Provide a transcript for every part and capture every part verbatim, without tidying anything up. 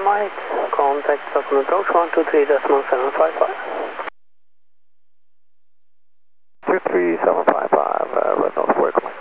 Mike, contact Stockholm approach one two three decimal seven five five. two three seven five five, uh, red nose for Mike.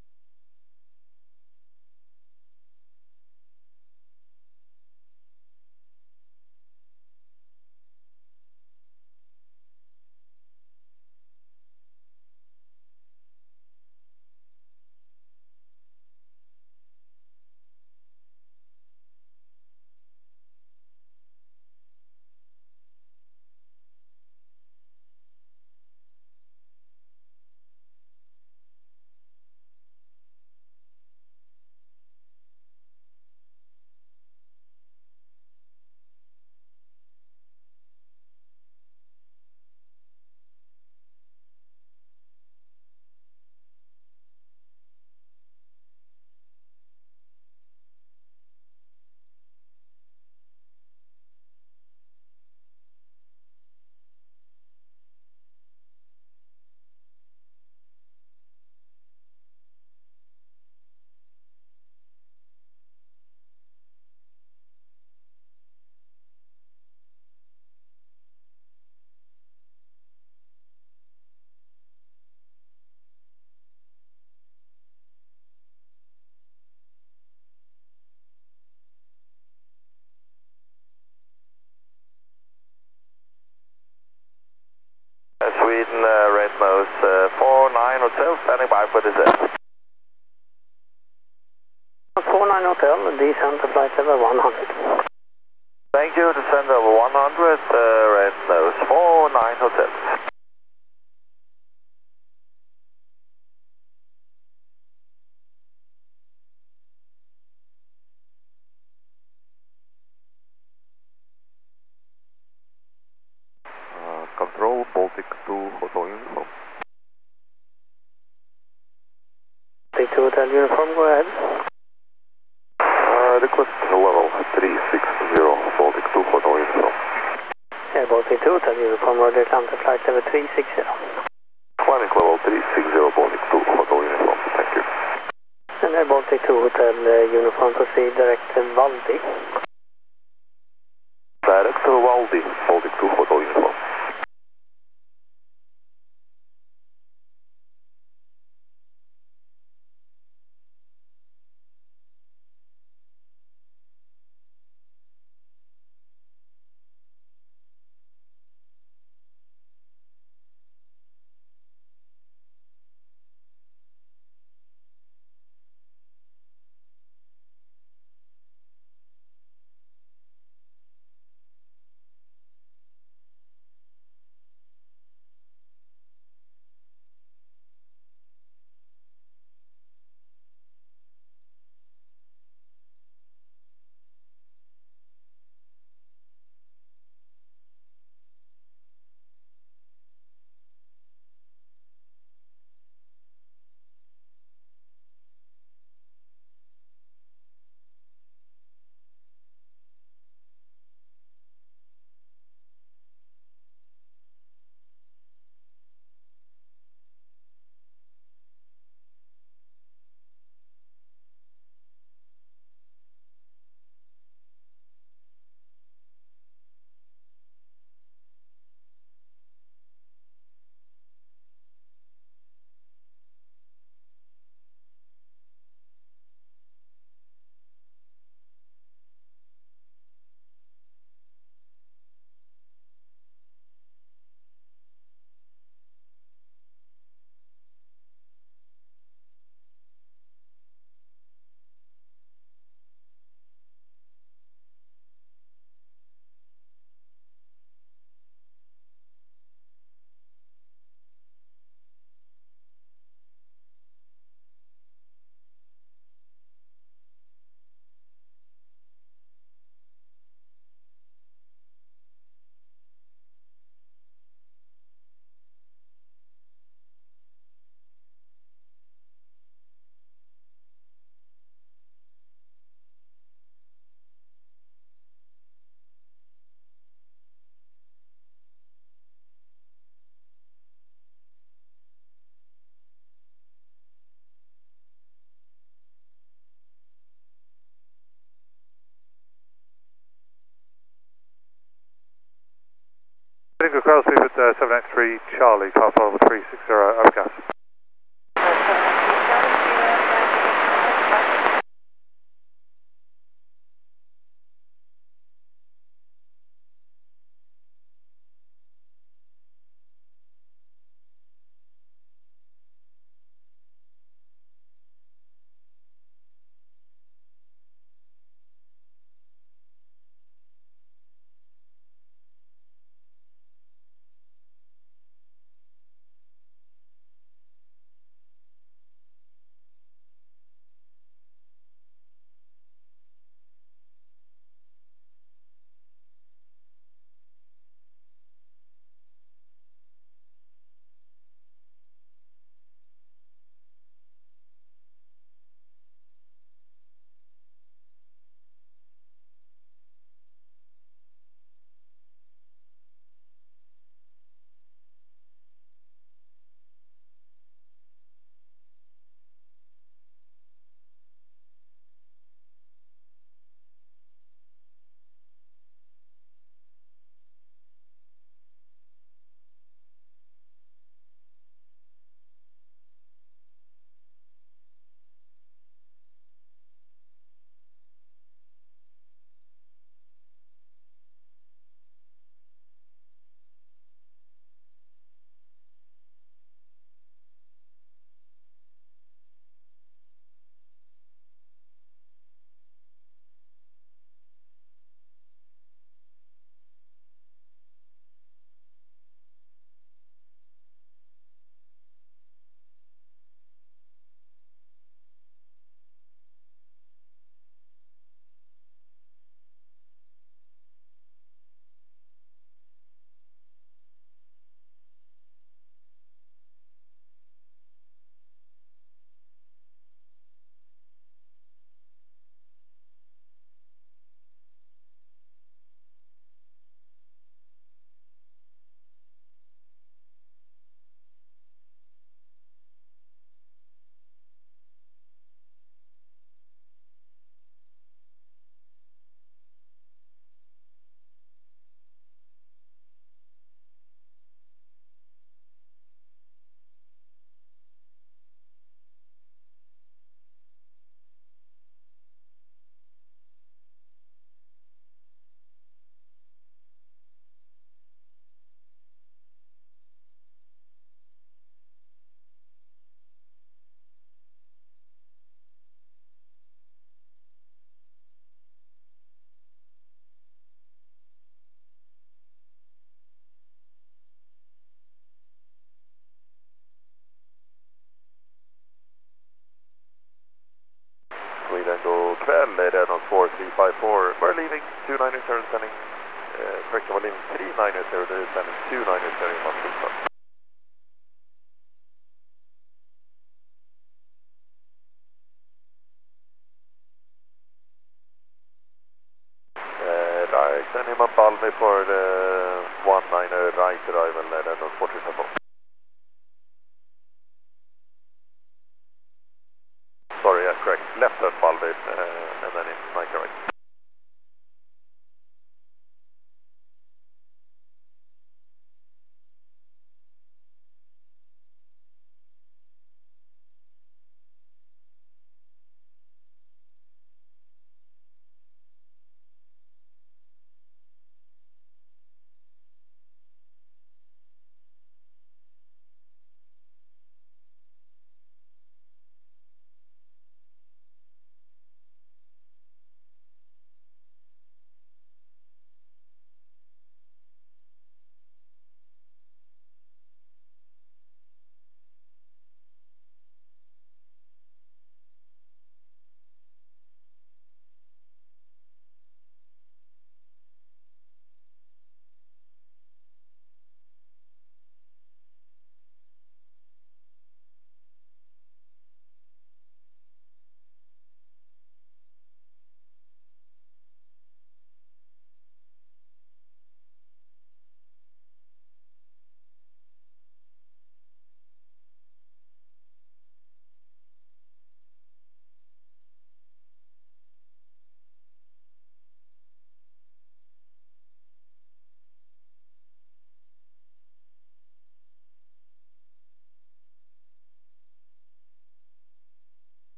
Sweden, uh, red nose, uh, four nine Hotel, standing by for descent. four nine Hotel, descent to flight level one hundred. Thank you, descent over one hundred, uh, red nose, four nine Hotel. Uh, control Baltic two Hotel Uniform. Baltic two Hotel Uniform, go ahead. Uh, request level three six zero, Baltic two Hotel Uniform. Yeah, Baltic two Hotel Uniform, Roger Atlanta, flight level three six zero. Climbing level three six zero, Baltic two Hotel Uniform, thank you. And then Baltic two Hotel uh, Uniform, proceed direct to Valdi. Direct to Valdi, Baltic two Hotel Uniform. Charlie, Papa Alpha three six zero, over gas. Sweden kväll, Renault four three five four. We're leaving two nine zero, sending uh, correction, we're leaving three nine zero, sending two nine zero in Montreal. Uh, direct, send him a Balmy for the one nine zero right arrival, Renault four three five four. Sorry, yeah, correct. Left turn Balmy, uh, and then in right right.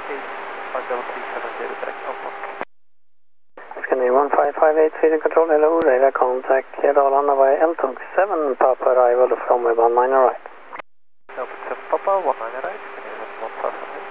five double three seven zero direct outbound. Scanner one five five eight, Sweden Control, hello, radar contact, Arlanda via L T O G seven, Papa arrival from one nine right. L T O G seven Papa, one nine right, Scanner one five five eight.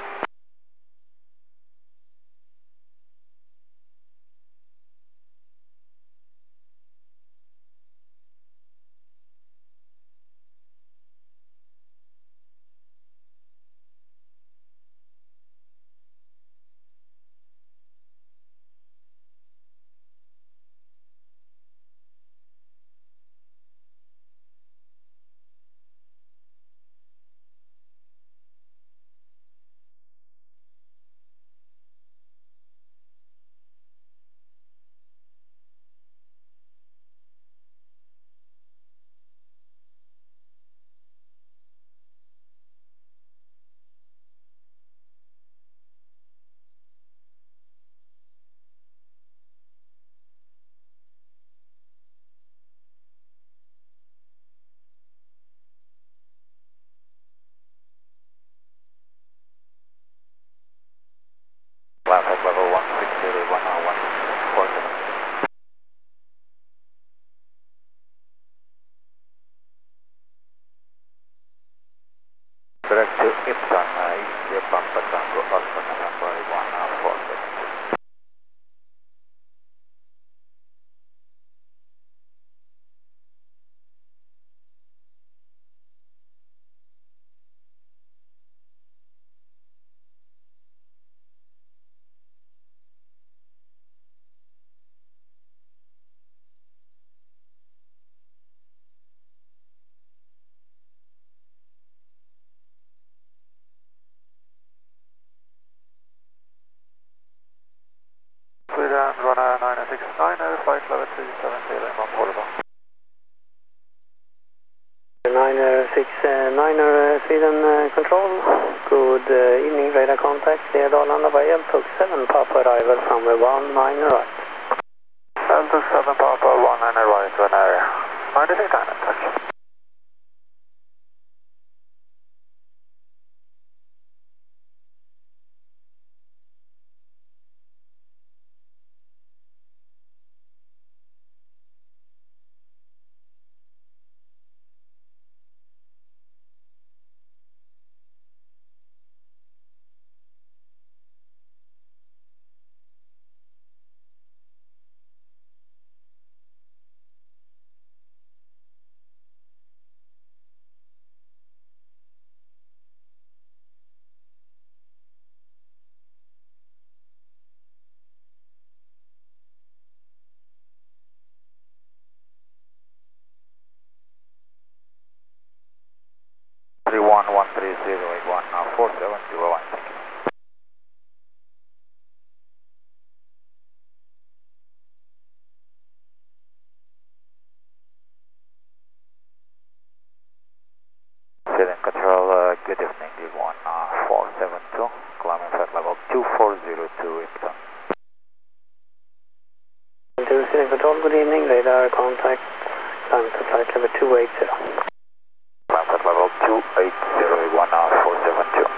Traffic level one six zero one now one four seven. Direct to Ipton, uh, East Pampa Tango, Alpha November one four seven. Sweden, runner nine six nine, flight level three seven zero, one portable. nine six nine, uh, Sweden uh, Control, good uh, evening, radar contact, Arlanda via L T O G seven, Papa arrival from one nine right. L T O G seven Papa, one nine right, runner nine six nine, tack. three one one three zero eight one four seven zero one. Thank you. Sweden Control, uh, good evening, D one four seven two, climbing flight level two four zero two, Ipton. To Sweden Control, good evening, radar contact, climb to flight level two eight zero. Climb flight level two eight zero one four seven two.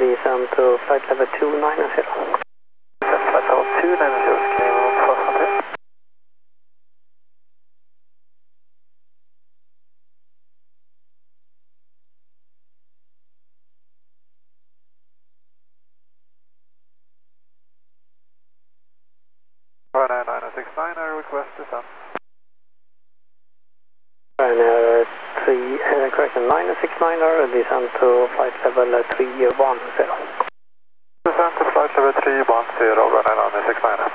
descend to flight level two nine zero. Flight level two nine zero, can you move fast on here? Ryanair nine six nine, I request descent. Ryanair three, uh, correction, nine six nine er, descend to flight level three one zero. Descent to flight level three one zero, Ryanair nine six nine.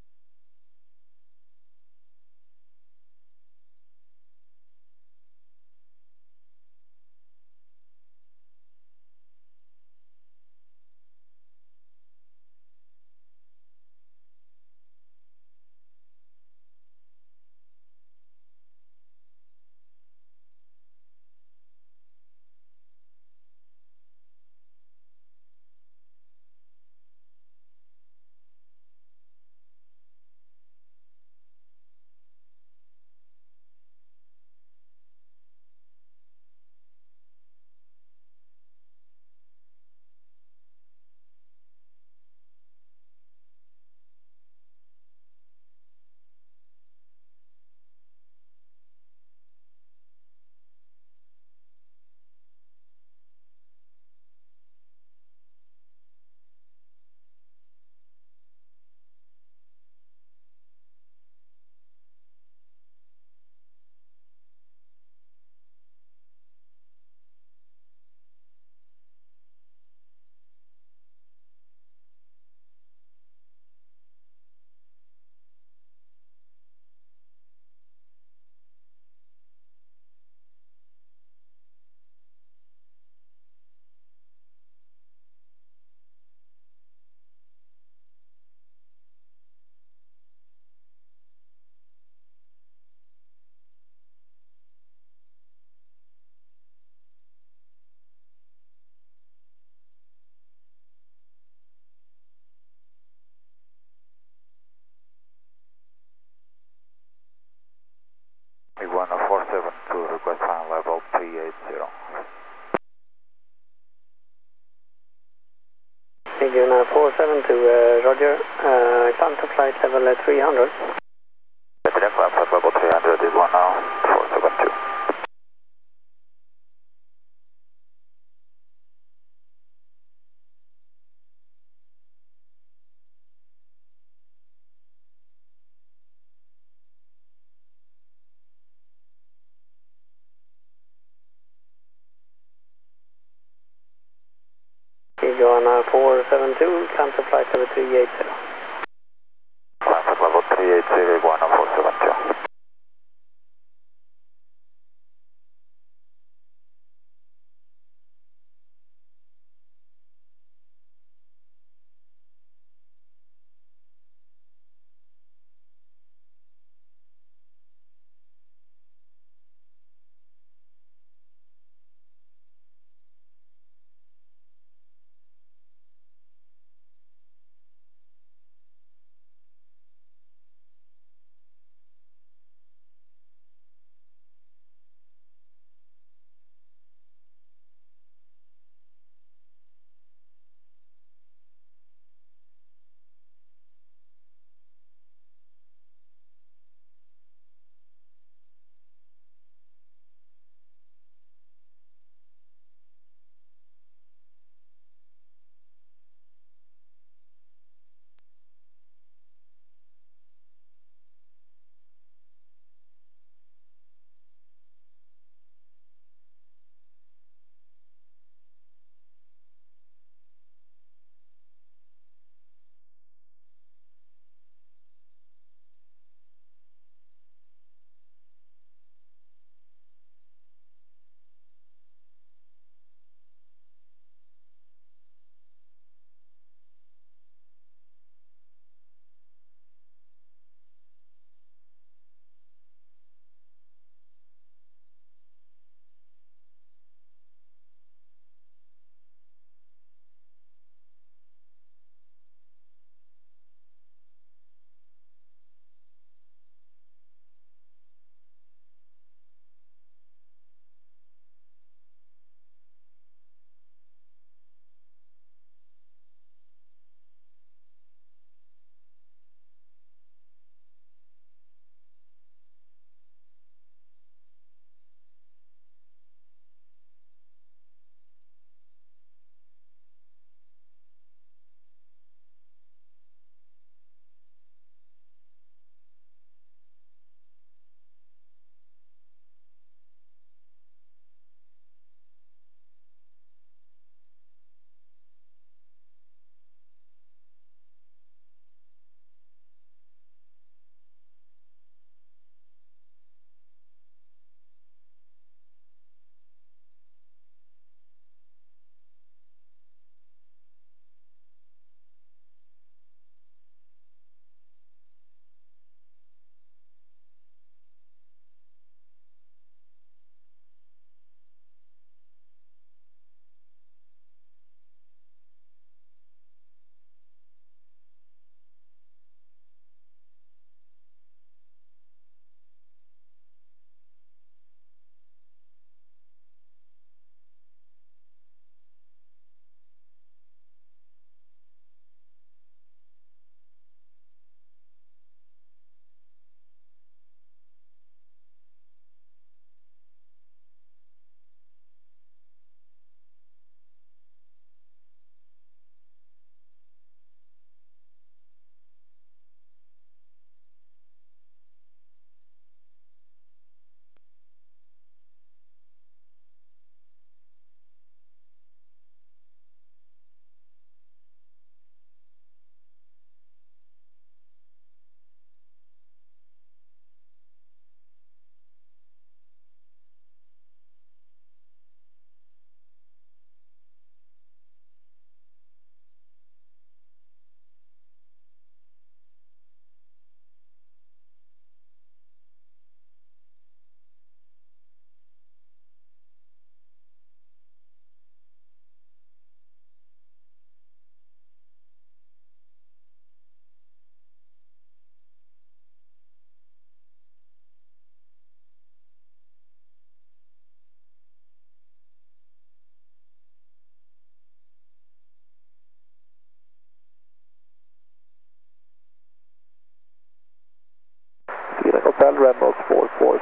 one four seven two, request final level three eight zero. Laguna four seven two, uh, Roger, uh, climb to flight level uh, three hundred. Direct climb flight level three hundred is one four seven two. Laguna four seven two, climb to flight level three eight zero. Climb flight level three eight zero is one four seven two.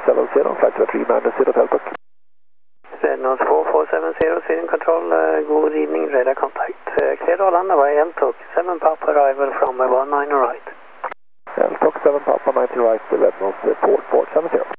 seven zero, flight three nine zero, Delta. Red Nose four four seven zero, Sweden Control, uh, good evening, radar contact. Uh, clear Arlanda by L T O C, seven Papa arrival from one nine right. L T O C seven Papa ninety right, Red Nose four four seven zero.